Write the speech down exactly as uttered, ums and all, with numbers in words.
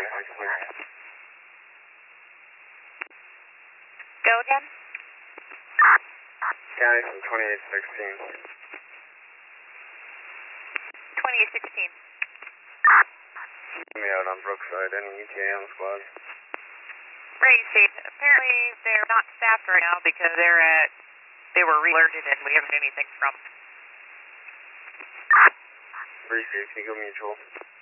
twenty-six, please. Go again? County from twenty-eight sixteen. twenty-eight sixteen. Me out on Brookside, any E T A on the squad? Gracie, apparently they're not staffed right now because they're at, they were re-alerted and we haven't heard anything from. Brief, you can go mutual.